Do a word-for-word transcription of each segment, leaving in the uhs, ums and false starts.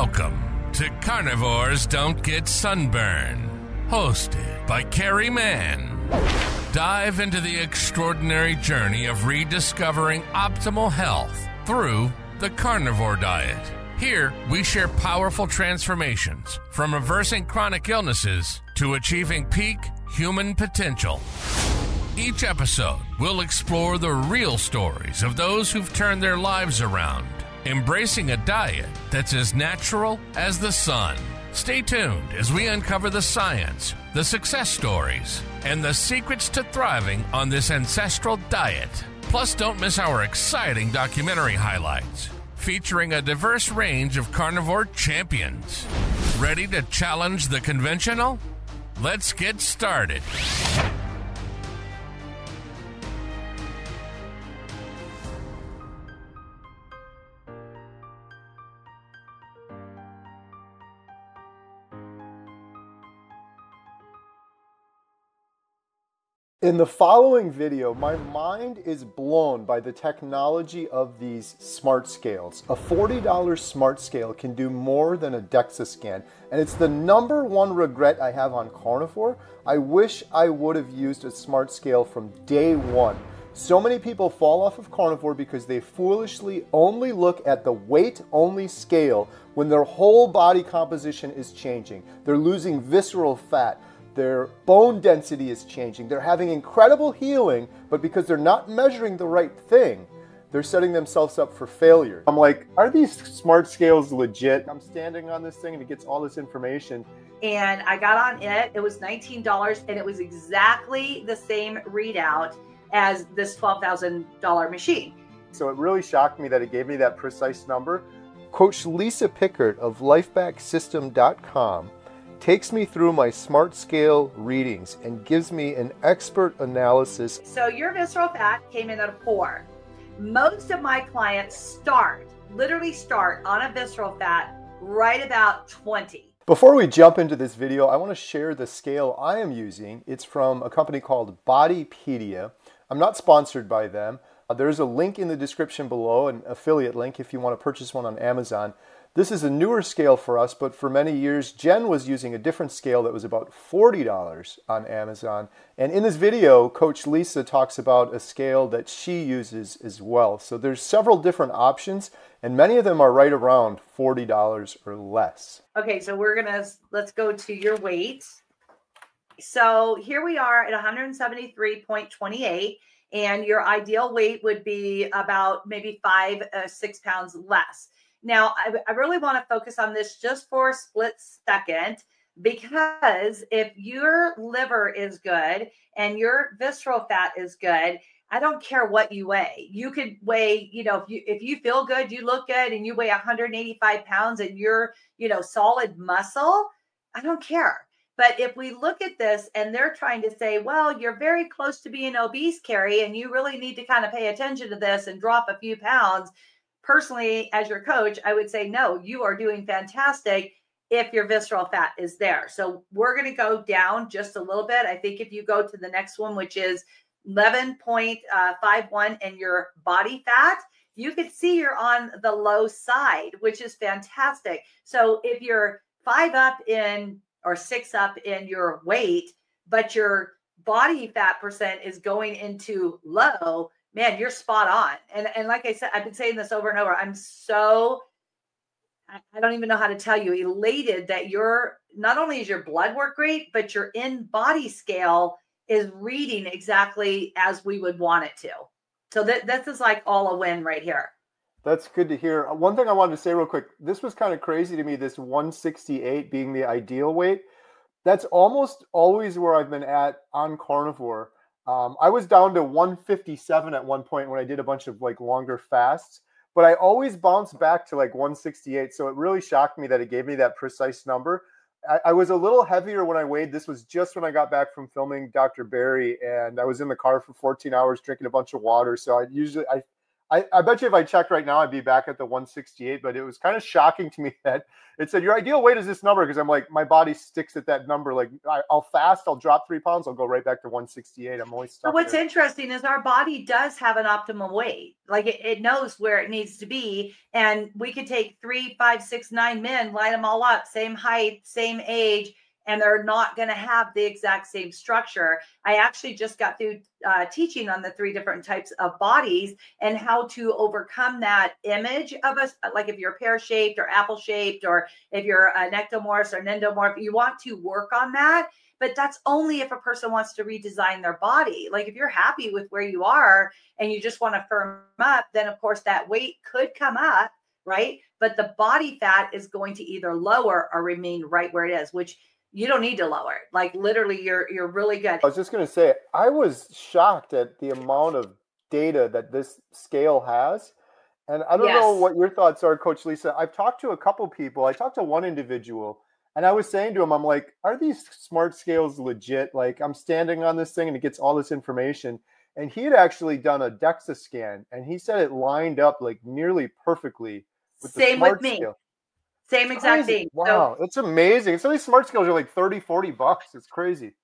Welcome to Carnivores Don't Get Sunburn, hosted by Carrie Mann. Dive into the extraordinary journey of rediscovering optimal health through the carnivore diet. Here, we share powerful transformations from reversing chronic illnesses to achieving peak human potential. Each episode will explore the real stories of those who've turned their lives around, embracing a diet that's as natural as the sun. Stay tuned as we uncover the science, the success stories, and the secrets to thriving on this ancestral diet. Plus, don't miss our exciting documentary highlights, featuring a diverse range of carnivore champions. Ready to challenge the conventional? Let's get started. In the following video, my mind is blown by the technology of these smart scales. A forty dollar smart scale can do more than a DEXA scan, and it's the number one regret I have on carnivore. I wish I would have used a smart scale from day one. So many people fall off of carnivore because they foolishly only look at the weight-only scale when their whole body composition is changing. They're losing visceral fat. Their bone density is changing. They're having incredible healing, but because they're not measuring the right thing, they're setting themselves up for failure. I'm like, are these smart scales legit? I'm standing on this thing and it gets all this information. And I got on it. It was nineteen dollars and it was exactly the same readout as this twelve thousand dollar machine. So it really shocked me that it gave me that precise number. Coach Lisa Pickard of lifeback system dot com takes me through my smart scale readings and gives me an expert analysis. So your visceral fat came in at a four. Most of my clients start, literally start on a visceral fat right about twenty. Before we jump into this video, I want to share the scale I am using. It's from a company called Bodypedia. I'm not sponsored by them. Uh, there's a link in the description below, an affiliate link if you want to purchase one on Amazon. This is a newer scale for us, but for many years, Jen was using a different scale that was about forty dollars on Amazon. And in this video, Coach Lisa talks about a scale that she uses as well. So there's several different options, and many of them are right around forty dollars or less. Okay, so we're gonna, let's go to your weight. So here we are at one seventy-three point two eight, and your ideal weight would be about maybe five, uh, six pounds less. Now, I, I really want to focus on this just for a split second, because if your liver is good and your visceral fat is good, I don't care what you weigh. You could weigh, you know, if you if you feel good, you look good, and you weigh one hundred eighty-five pounds and you're, you know, solid muscle, I don't care. But if we look at this and they're trying to say, well, you're very close to being obese, Carrie, and you really need to kind of pay attention to this and drop a few pounds. Personally, as your coach, I would say, no, you are doing fantastic if your visceral fat is there. So we're going to go down just a little bit. I think if you go to the next one, which is eleven point five one, and your body fat, you could see you're on the low side, which is fantastic. So if you're five up in or six up in your weight, but your body fat percent is going into low, man, you're spot on. And and like I said, I've been saying this over and over. I'm so, I don't even know how to tell you, elated that you're, not only is your blood work great, but your in-body scale is reading exactly as we would want it to. So that this is like all a win right here. That's good to hear. One thing I wanted to say real quick, this was kind of crazy to me, this one sixty-eight being the ideal weight. That's almost always where I've been at on carnivore. Um, I was down to one fifty-seven at one point when I did a bunch of like longer fasts, but I always bounced back to like one sixty-eight. So it really shocked me that it gave me that precise number. I, I was a little heavier when I weighed. This was just when I got back from filming Doctor Barry, and I was in the car for fourteen hours drinking a bunch of water. So I usually, I, I, I bet you if I checked right now, I'd be back at the one sixty-eight, but it was kind of shocking to me that it said your ideal weight is this number, because I'm like, my body sticks at that number. Like I, I'll fast, I'll drop three pounds, I'll go right back to one sixty-eight. I'm always stuck. So what's there. interesting is our body does have an optimal weight. Like it, it knows where it needs to be. And we could take three, five, six, nine men, line them all up, same height, same age, and they're not going to have the exact same structure. I actually just got through uh, teaching on the three different types of bodies and how to overcome that image of us. Like if you're pear-shaped or apple-shaped, or if you're an ectomorph or an endomorph, you want to work on that. But that's only if a person wants to redesign their body. Like if you're happy with where you are and you just want to firm up, then of course that weight could come up, right? But the body fat is going to either lower or remain right where it is, which you don't need to lower it. Like literally you're you're really good. I was just going to say, I was shocked at the amount of data that this scale has. And I don't Yes. know what your thoughts are, Coach Lisa. I've talked to a couple people. I talked to one individual, and I was saying to him, I'm like, are these smart scales legit? Like I'm standing on this thing and it gets all this information. And he had actually done a DEXA scan, and he said it lined up like nearly perfectly with the Same smart with me. scale. Same exact Crazy. thing. Wow, So, it's amazing. Some of these smart scales are like thirty, forty bucks. It's crazy.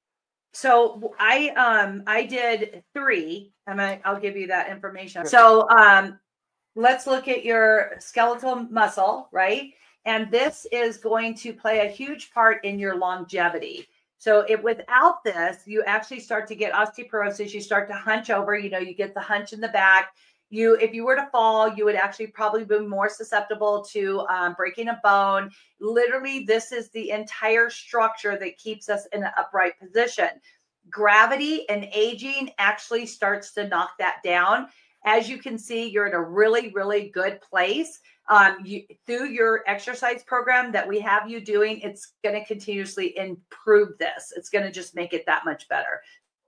so I um I did three, and I, I'll give you that information. So um let's look at your skeletal muscle, right? And this is going to play a huge part in your longevity. So if without this, you actually start to get osteoporosis. You start to hunch over, you know, you get the hunch in the back. You, if you were to fall, you would actually probably be more susceptible to um, breaking a bone. Literally, this is the entire structure that keeps us in an upright position. Gravity and aging actually starts to knock that down. As you can see, you're in a really, really good place. Um, you, through your exercise program that we have you doing, it's going to continuously improve this. It's going to just make it that much better.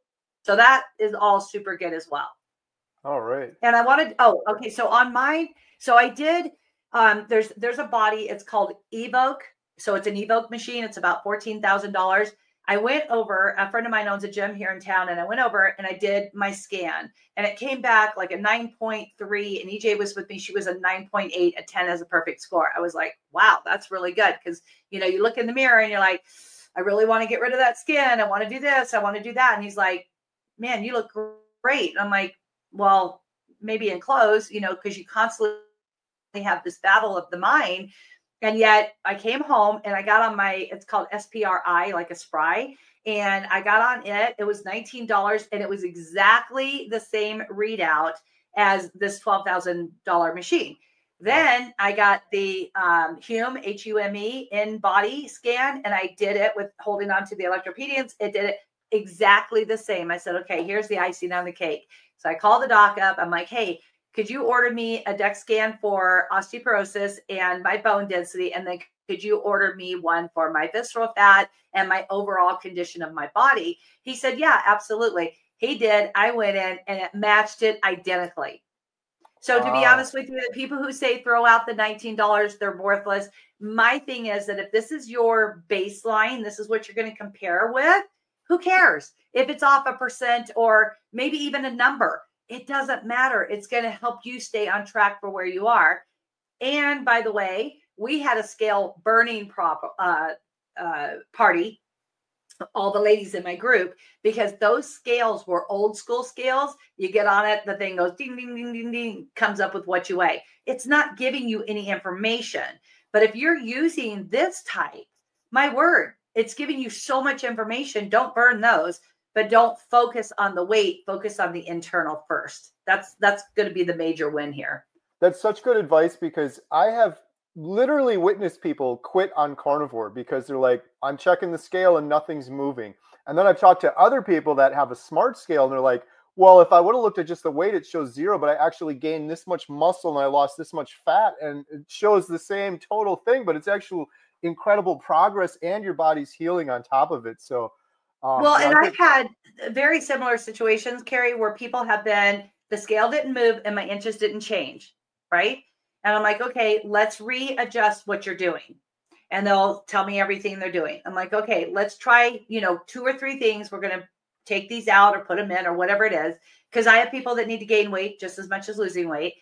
So that is all super good as well. All right. And I wanted, oh, okay. So on mine, so I did, um, there's, there's a body, it's called Evoke. So it's an Evoke machine. It's about fourteen thousand dollars. I went over, a friend of mine owns a gym here in town, and I went over and I did my scan, and it came back like a nine point three, and E J was with me. She was a nine point eight, a ten as a perfect score. I was like, wow, that's really good. Cause you know, you look in the mirror and you're like, I really want to get rid of that skin. I want to do this. I want to do that. And he's like, man, you look great. And I'm like, well, maybe in clothes, you know, because you constantly have this battle of the mind. And yet I came home and I got on my, it's called S P R I, like a spry. And I got on it. It was nineteen dollars, and it was exactly the same readout as this twelve thousand dollars machine. Then I got the um, Hume, H U M E, in-body scan, and I did it with holding on to the electropedience. It did it exactly the same. I said, okay, here's the icing on the cake. So I called the doc up. I'm like, hey, could you order me a DEXA scan for osteoporosis and my bone density? And then could you order me one for my visceral fat and my overall condition of my body? He said, yeah, absolutely. He did. I went in and it matched it identically. So to be Wow. honest with you, the people who say throw out the nineteen dollars, they're worthless. My thing is that if this is your baseline, this is what you're going to compare with, who cares? If it's off a percent or maybe even a number, it doesn't matter. It's going to help you stay on track for where you are. And by the way, we had a scale burning prop, uh, uh, party, all the ladies in my group, because those scales were old school scales. You get on it, the thing goes ding, ding, ding, ding, ding, comes up with what you weigh. It's not giving you any information. But if you're using this type, my word, it's giving you so much information. Don't burn those, but don't focus on the weight. Focus on the internal first. That's that's going to be the major win here. That's such good advice, because I have literally witnessed people quit on carnivore because they're like, I'm checking the scale and nothing's moving. And then I've talked to other people that have a smart scale and they're like, well, if I would have looked at just the weight, it shows zero, but I actually gained this much muscle and I lost this much fat, and it shows the same total thing, but it's actual incredible progress and your body's healing on top of it. So, um, well, yeah, and I I've had very similar situations, Carrie, where people have been, the scale didn't move and my inches didn't change, right? And I'm like, okay, let's readjust what you're doing. And they'll tell me everything they're doing. I'm like, okay, let's try, you know, two or three things. We're going to take these out or put them in or whatever it is. Because I have people that need to gain weight just as much as losing weight.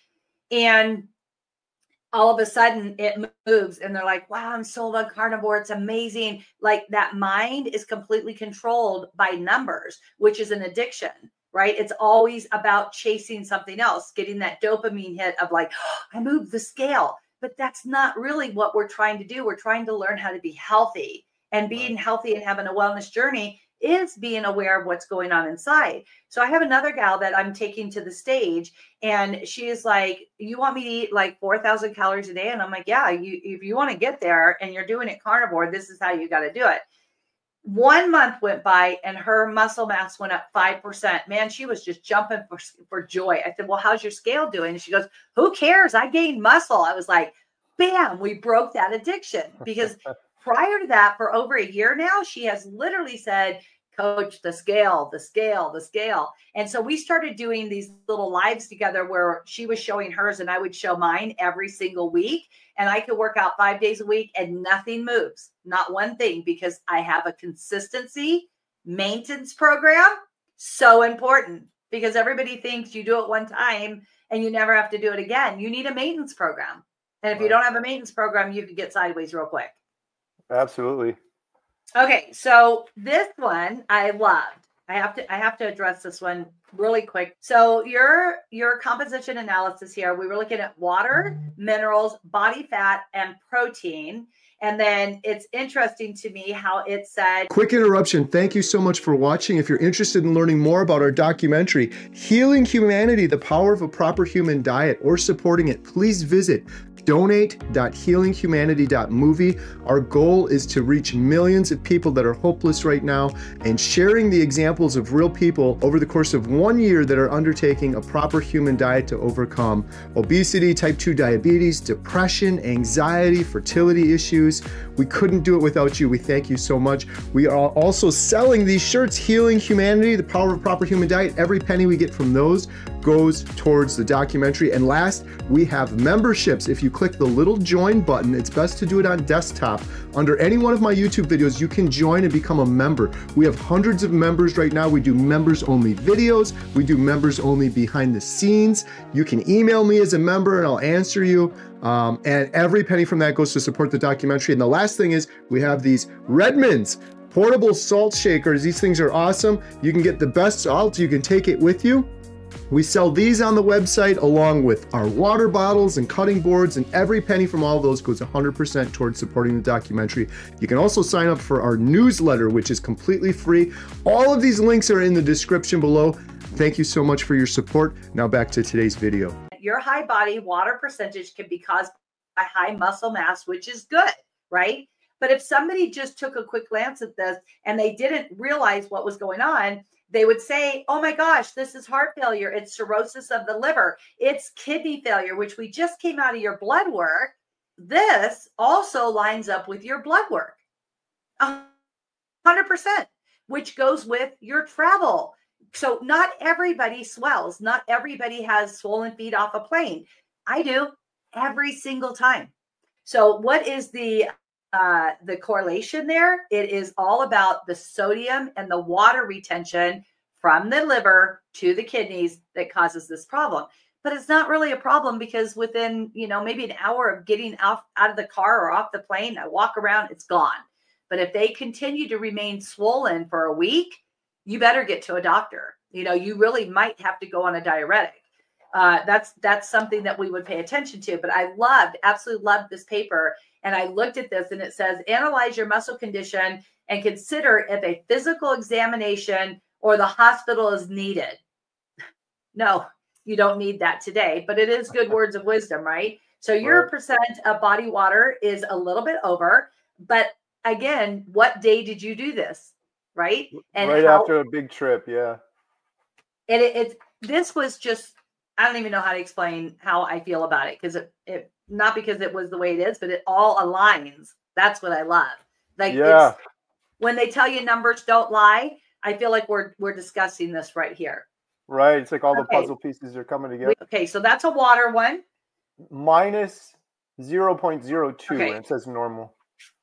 And all of a sudden it moves and they're like, wow, I'm sold on carnivore. It's amazing. Like that mind is completely controlled by numbers, which is an addiction, right? It's always about chasing something else, getting that dopamine hit of like, oh, I moved the scale. But that's not really what we're trying to do. We're trying to learn how to be healthy, and being healthy and having a wellness journey is being aware of what's going on inside. So I have another gal that I'm taking to the stage, and she is like, you want me to eat like four thousand calories a day? And I'm like, yeah, you, if you want to get there and you're doing it carnivore, this is how you got to do it. One month went by and her muscle mass went up five percent. Man, she was just jumping for, for joy. I said, well, how's your scale doing? And she goes, who cares? I gained muscle. I was like, bam, we broke that addiction. Because prior to that, for over a year now, she has literally said, coach, the scale, the scale, the scale. And so we started doing these little lives together where she was showing hers and I would show mine every single week. And I could work out five days a week and nothing moves, not one thing, because I have a consistency maintenance program. So important, because everybody thinks you do it one time and you never have to do it again. You need a maintenance program. And if right. you don't have a maintenance program, you can get sideways real quick. Absolutely. Okay, so this one I loved. I have to I have to address this one really quick. So your your composition analysis here, we were looking at water, minerals, body fat, and protein. And then it's interesting to me how it said... Quick interruption. Thank you so much for watching. If you're interested in learning more about our documentary, Healing Humanity, The Power of a Proper Human Diet, or supporting it, please visit donate dot healing humanity dot movie. Our goal is to reach millions of people that are hopeless right now, and sharing the examples of real people over the course of one year that are undertaking a proper human diet to overcome obesity, type two diabetes, depression, anxiety, fertility issues. We couldn't do it without you. We thank you so much. We are also selling these shirts, Healing Humanity, The Power of a Proper Human Diet. Every penny we get from those goes towards the documentary. And last, we have memberships. If you click the little join button, it's best to do it on desktop. Under any one of my YouTube videos, you can join and become a member. We have hundreds of members right now. We do members only videos. We do members only behind the scenes. You can email me as a member and I'll answer you. Um, and every penny from that goes to support the documentary. And the last thing is we have these Redmonds portable salt shakers. These things are awesome. You can get the best salt. You can take it with you. We sell these on the website along with our water bottles and cutting boards, and every penny from all of those goes one hundred percent towards supporting the documentary. You can also sign up for our newsletter, which is completely free. All of these links are in the description below. Thank you so much for your support. Now back to today's video. Your high body water percentage can be caused by high muscle mass, which is good, right? But if somebody just took a quick glance at this and they didn't realize what was going on, they would say, oh my gosh, this is heart failure. It's cirrhosis of the liver. It's kidney failure, which we just came out of your blood work. This also lines up with your blood work. one hundred percent, which goes with your travel. So not everybody swells. Not everybody has swollen feet off a plane. I do every single time. So what is the Uh, the correlation there? It is all about the sodium and the water retention from the liver to the kidneys that causes this problem. But it's not really a problem because within, you know, maybe an hour of getting off out of the car or off the plane, I walk around, it's gone. But if they continue to remain swollen for a week, you better get to a doctor. You know, you really might have to go on a diuretic. Uh, that's that's something that we would pay attention to. But I loved, absolutely loved this paper. And I looked at this and it says, analyze your muscle condition and consider if a physical examination or the hospital is needed. No, you don't need that today, but it is good words of wisdom, right? So your right. percent of body water is a little bit over. But again, what day did you do this? Right? And right how, after a big trip. Yeah. And it, it, this was just, I don't even know how to explain how I feel about it. Cause it, it, not because it was the way it is, but it all aligns. That's what I love. Like yeah. it's, when they tell you numbers don't lie, I feel like we're we're discussing this right here. Right. It's like all the okay. puzzle pieces are coming together. Okay, so that's a water one. Minus zero point zero two, okay. and it says normal.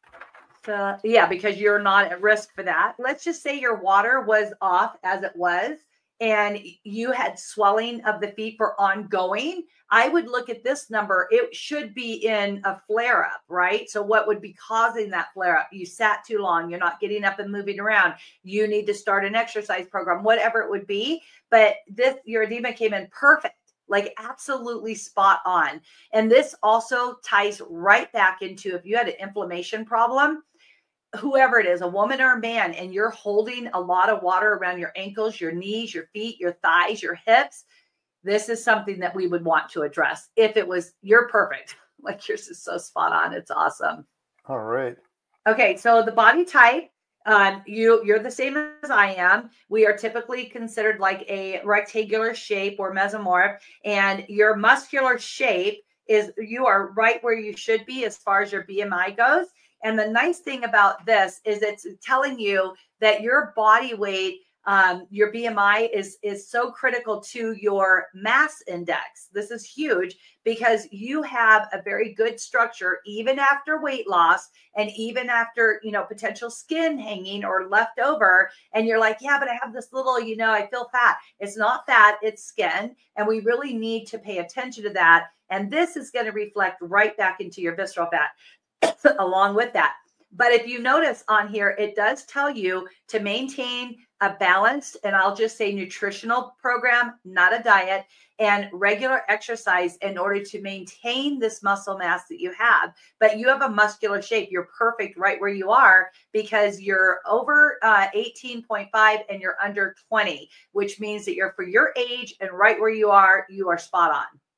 So, yeah, because you're not at risk for that. Let's just say your water was off as it was, and you had swelling of the feet for ongoing, I would look at this number. It should be in a flare up, right? So what would be causing that flare up? You sat too long. You're not getting up and moving around. You need to start an exercise program, whatever it would be. But this, your edema came in perfect, like absolutely spot on. And this also ties right back into if you had an inflammation problem, whoever it is, a woman or a man, and you're holding a lot of water around your ankles, your knees, your feet, your thighs, your hips, this is something that we would want to address. If it was, you're perfect. Like yours is so spot on. It's awesome. All right. Okay. So the body type, um, you, you're the same as I am. We are typically considered like a rectangular shape or mesomorph, and your muscular shape is, you are right where you should be as far as your B M I goes. And the nice thing about this is it's telling you that your body weight, um, your B M I is, is so critical to your mass index. This is huge because you have a very good structure, even after weight loss and even after, you know, potential skin hanging or left over. And you're like, yeah, but I have this little, you know, I feel fat. It's not fat, it's skin. And we really need to pay attention to that. And this is going to reflect right back into your visceral fat along with that. But if you notice on here, it does tell you to maintain a balanced, and I'll just say nutritional program, not a diet, and regular exercise in order to maintain this muscle mass that you have. But you have a muscular shape. You're perfect right where you are because you're over uh, eighteen point five and you're under twenty, which means that you're for your age and right where you are, you are spot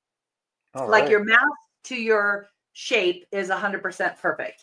on. All like right. your mouth to your shape is one hundred percent perfect.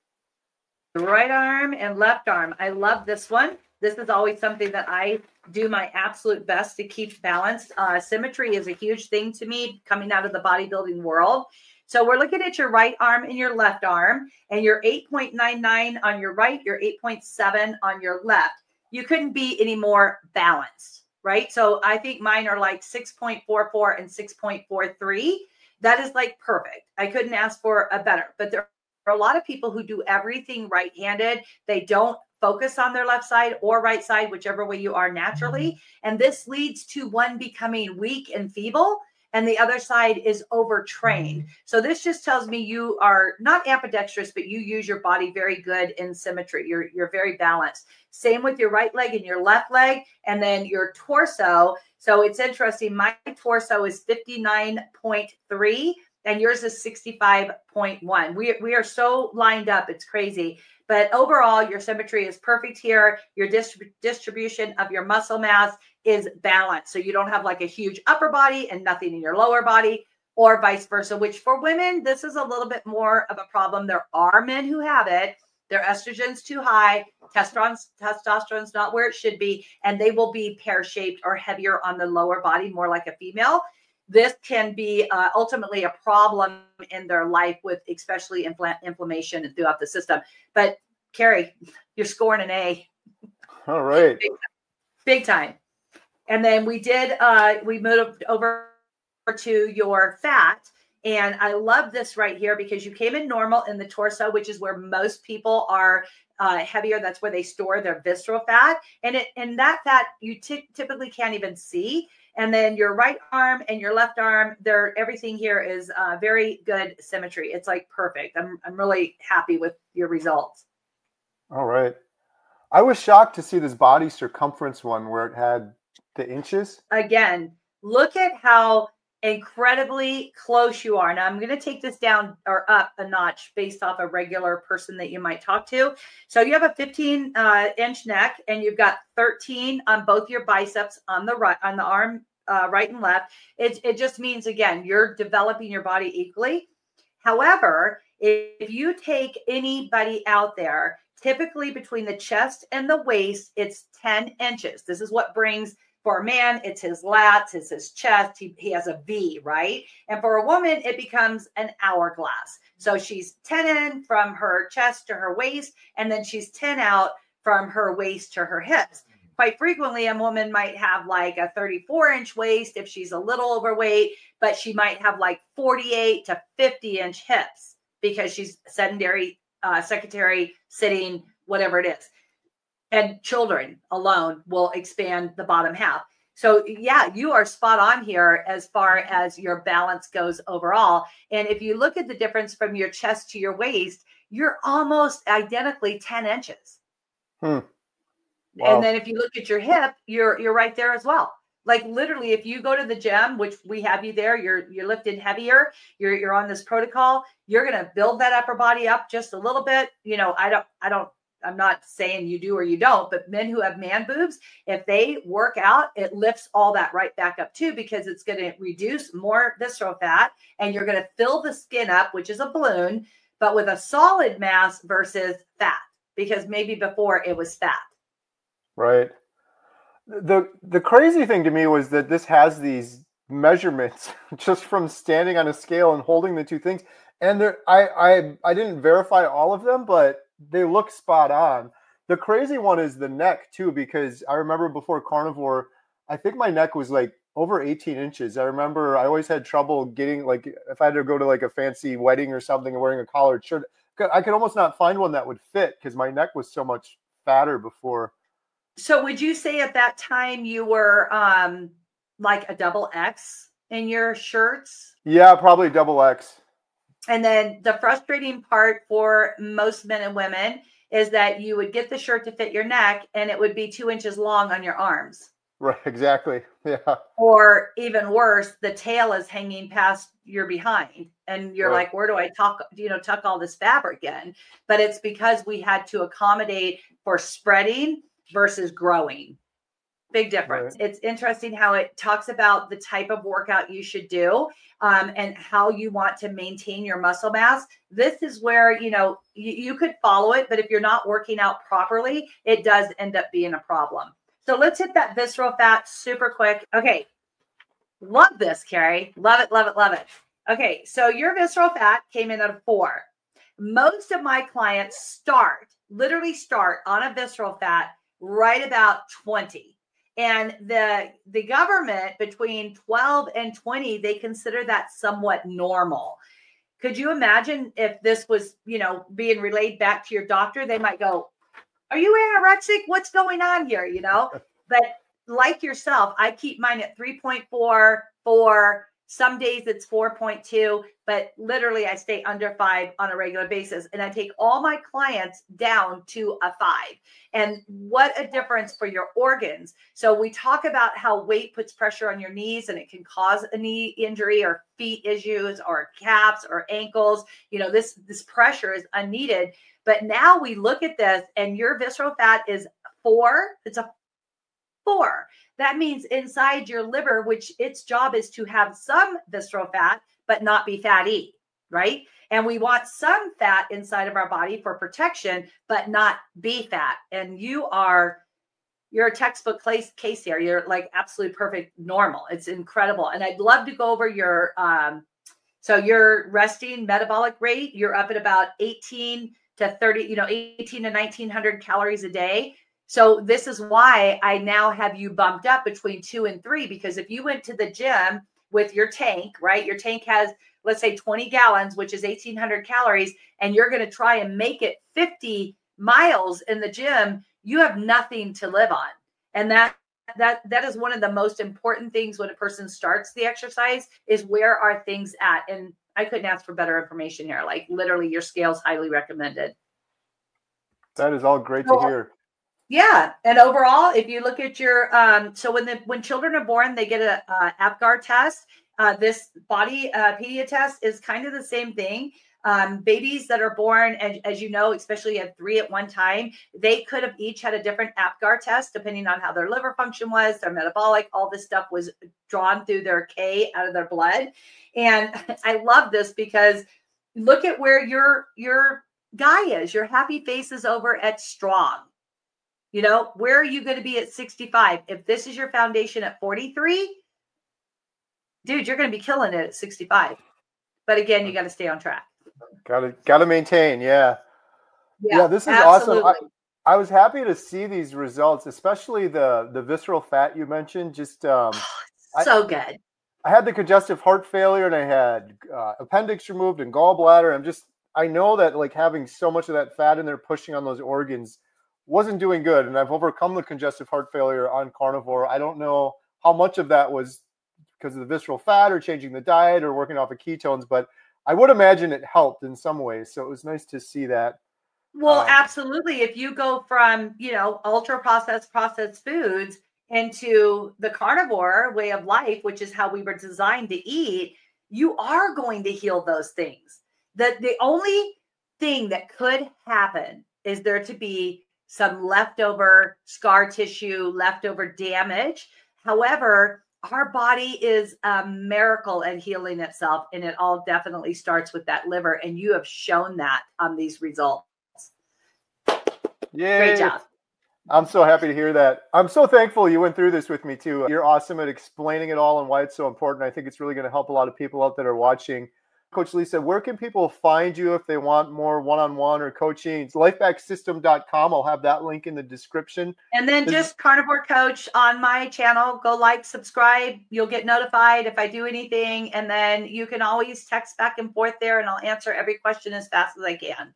The right arm and left arm. I love this one. This is always something that I do my absolute best to keep balanced. Uh, symmetry is a huge thing to me coming out of the bodybuilding world. So we're looking at your right arm and your left arm, and you're eight point nine nine on your right, you're eight point seven on your left. You couldn't be any more balanced, right? So I think mine are like six point four four and six point four three. That is like perfect. I couldn't ask for a better, but there are a lot of people who do everything right-handed. They don't focus on their left side or right side, whichever way you are naturally. And this leads to one becoming weak and feeble, and the other side is overtrained. So this just tells me you are not ambidextrous, but you use your body very good in symmetry. You're, you're very balanced. Same with your right leg and your left leg, and then your torso. So it's interesting. My torso is fifty-nine point three and yours is sixty-five point one. We, we are so lined up. It's crazy. But overall, your symmetry is perfect here. Your distrib- distribution of your muscle mass is balanced. So you don't have like a huge upper body and nothing in your lower body, or vice versa, which for women, this is a little bit more of a problem. There are men who have it. Their estrogen's too high. Testosterone's, testosterone's not where it should be. And they will be pear-shaped or heavier on the lower body, more like a female. This can be uh, ultimately a problem in their life with especially infl- inflammation throughout the system. But Carrie, you're scoring an A. All right. Big, big time. And then we did, uh, we moved over to your fat. And I love this right here because you came in normal in the torso, which is where most people are uh, heavier. That's where they store their visceral fat. And it, and that fat you t- typically can't even see. And then your right arm and your left arm, they're, everything here is uh, very good symmetry. It's like perfect. I'm, I'm really happy with your results. All right. I was shocked to see this body circumference one where it had the inches. Again, look at how incredibly close you are. Now I'm going to take this down or up a notch based off a regular person that you might talk to. So you have a fifteen uh, inch neck and you've got thirteen on both your biceps on the right, on the arm, uh, right and left. It, it just means, again, you're developing your body equally. However, if you take anybody out there, typically between the chest and the waist, it's ten inches. This is what brings, for a man, it's his lats, it's his chest. He, he has a V, right? And for a woman, it becomes an hourglass. So she's ten in from her chest to her waist, and then she's ten out from her waist to her hips. Quite frequently, a woman might have like a thirty-four inch waist if she's a little overweight, but she might have like forty-eight to fifty inch hips because she's sedentary, uh, secretary, sitting, whatever it is. And children alone will expand the bottom half. So yeah, you are spot on here as far as your balance goes overall. And if you look at the difference from your chest to your waist, you're almost identically ten inches. Hmm. Wow. And then if you look at your hip, you're you're right there as well. Like literally, if you go to the gym, which we have you there, you're you're lifting heavier, you're you're on this protocol, you're gonna build that upper body up just a little bit. You know, I don't, I don't, I'm not saying you do or you don't, but men who have man boobs, if they work out, it lifts all that right back up too, because it's gonna reduce more visceral fat and you're gonna fill the skin up, which is a balloon, but with a solid mass versus fat, because maybe before it was fat. Right. The the crazy thing to me was that this has these measurements just from standing on a scale and holding the two things. And there, I, I I didn't verify all of them, but they look spot on. The crazy one is the neck too, because I remember before carnivore, I think my neck was like over eighteen inches. I remember I always had trouble getting, like, if I had to go to like a fancy wedding or something and wearing a collared shirt, I could almost not find one that would fit because my neck was so much fatter before. So would you say at that time you were um, like a double X in your shirts? Yeah, probably double X. And then the frustrating part for most men and women is that you would get the shirt to fit your neck and it would be two inches long on your arms. Right, exactly. Yeah. Or even worse, the tail is hanging past your behind and you're Right. like, where do I tuck, you know, tuck all this fabric in? But it's because we had to accommodate for spreading versus growing. Big difference. Right. It's interesting how it talks about the type of workout you should do um, and how you want to maintain your muscle mass. This is where, you know, you, you could follow it, but if you're not working out properly, it does end up being a problem. So let's hit that visceral fat super quick. Okay. Love this, Carrie. Love it, love it, love it. Okay. So your visceral fat came in at a four. Most of my clients start, literally start on a visceral fat right about twenty. And the the government between twelve and twenty, they consider that somewhat normal. Could you imagine if this was, you know, being relayed back to your doctor? They might go, are you anorexic? What's going on here? You know, but like yourself, I keep mine at three point four, four. Some days it's four point two, but literally I stay under five on a regular basis. And I take all my clients down to a five. And what a difference for your organs. So we talk about how weight puts pressure on your knees and it can cause a knee injury or feet issues or calves or ankles. You know, this, this pressure is unneeded. But now we look at this and your visceral fat is four. It's a four. That means inside your liver, which its job is to have some visceral fat, but not be fatty, right? And we want some fat inside of our body for protection, but not be fat. And you are, you're a textbook case, case here. You're like absolutely perfect normal. It's incredible. And I'd love to go over your, um, so your resting metabolic rate, you're up at about eighteen to thirty, you know, eighteen to nineteen hundred calories a day. So this is why I now have you bumped up between two and three, because if you went to the gym with your tank, right, your tank has, let's say twenty gallons, which is eighteen hundred calories, and you're going to try and make it fifty miles in the gym, you have nothing to live on. And that, that, that is one of the most important things when a person starts the exercise is where are things at? And I couldn't ask for better information here. Like literally your scale's highly recommended. That is all great to hear. Yeah. And overall, if you look at your, um, so when the, when children are born, they get a, uh, APGAR test. Uh, this body, uh, pedia test is kind of the same thing. Um, babies that are born, as, as you know, especially you have three at one time, they could have each had a different APGAR test, depending on how their liver function was, their metabolic, all this stuff was drawn through their K out of their blood. And I love this because look at where your, your guy is. Your happy face is over at strong. You know, where are you going to be at sixty-five? If this is your foundation at forty-three, dude, you're going to be killing it at sixty-five. But again, you got to stay on track. Got to, got to maintain. Yeah. Yeah, yeah this is absolutely. awesome. I, I was happy to see these results, especially the, the visceral fat you mentioned. Just, um, so I, good. I had the congestive heart failure and I had uh, appendix removed and gallbladder. I'm just, I know that like having so much of that fat in there pushing on those organs wasn't doing good. And I've overcome the congestive heart failure on carnivore. I don't know how much of that was because of the visceral fat or changing the diet or working off of ketones, but I would imagine it helped in some ways. So it was nice to see that. Well, Um, absolutely. If you go from, you know, ultra processed processed foods into the carnivore way of life, which is how we were designed to eat, you are going to heal those things. That the only thing that could happen is there to be some leftover scar tissue, leftover damage. However, our body is a miracle at healing itself, and it all definitely starts with that liver. And you have shown that on these results. Yay. Great job. I'm so happy to hear that. I'm so thankful you went through this with me too. You're awesome at explaining it all and why it's so important. I think it's really going to help a lot of people out that are watching. Coach Lisa, where can people find you if they want more one-on-one or coaching? It's lifeback system dot com. I'll have that link in the description. And then just Carnivore Coach on my channel. Go like, subscribe. You'll get notified if I do anything. And then you can always text back and forth there, and I'll answer every question as fast as I can.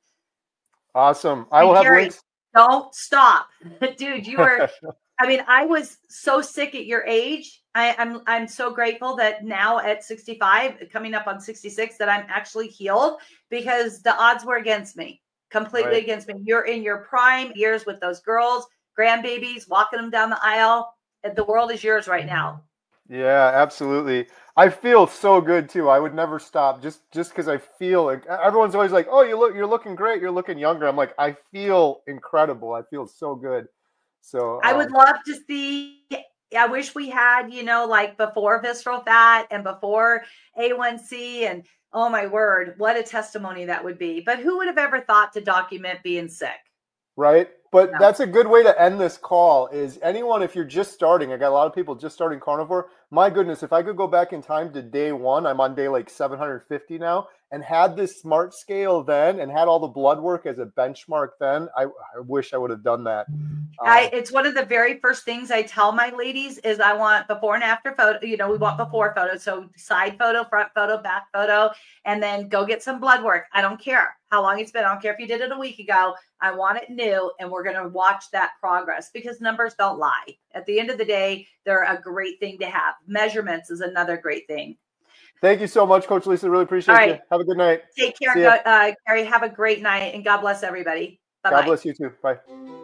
Awesome. I will have Gary, links. Don't stop. Dude, you are, I mean, I was so sick at your age. I, I'm I'm so grateful that now at sixty-five, coming up on sixty-six, that I'm actually healed, because the odds were against me, completely Right. against me. You're in your prime years with those girls, grandbabies, walking them down the aisle. The world is yours right now. Yeah, absolutely. I feel so good too. I would never stop just just because I feel like everyone's always like, "Oh, you look, you're looking great. You're looking younger." I'm like, I feel incredible. I feel so good. So I would um, love to see. I wish we had, you know, like before visceral fat and before A one C, and oh my word, what a testimony that would be. But who would have ever thought to document being sick? right? But No. that's a good way to end this call. Is anyone, if you're just starting, I got a lot of people just starting carnivore. My goodness, if I could go back in time to day one, I'm on day like seven hundred fifty now, and had this smart scale then and had all the blood work as a benchmark then, I, I wish I would have done that. I, Um, it's one of the very first things I tell my ladies is I want before and after photo. You know, we want before photo. So side photo, front photo, back photo, and then go get some blood work. I don't care how long it's been. I don't care if you did it a week ago. I want it new. And we're going to watch that progress, because numbers don't lie. At the end of the day, they're a great thing to have. Measurements is another great thing. Thank you so much, Coach Lisa. Really appreciate All you. right. Have a good night. Take care, See ya. uh, Carrie. Have a great night, and God bless everybody. Bye-bye. God bless you too. Bye.